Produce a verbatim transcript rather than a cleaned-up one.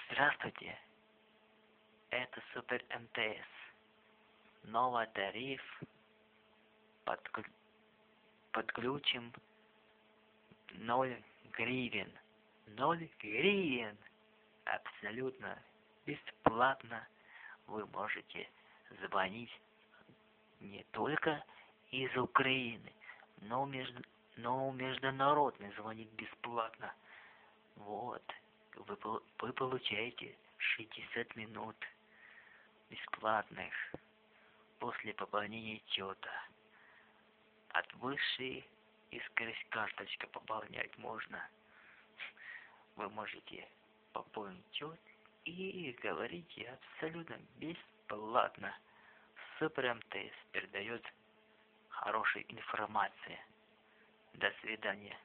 Здравствуйте, это Супер МТС. Новый тариф подклю- подключим ноль гривен. Ноль гривен. Абсолютно бесплатно вы можете звонить не только из Украины, но, между, но международный звонить бесплатно. Вот. Вы, пол- вы получаете шестьдесят минут бесплатных после пополнения счета. От высшей и скорость карточка пополнять можно. Вы можете пополнить счет и говорите абсолютно бесплатно. Супер МТС передает хорошую информацию. До свидания.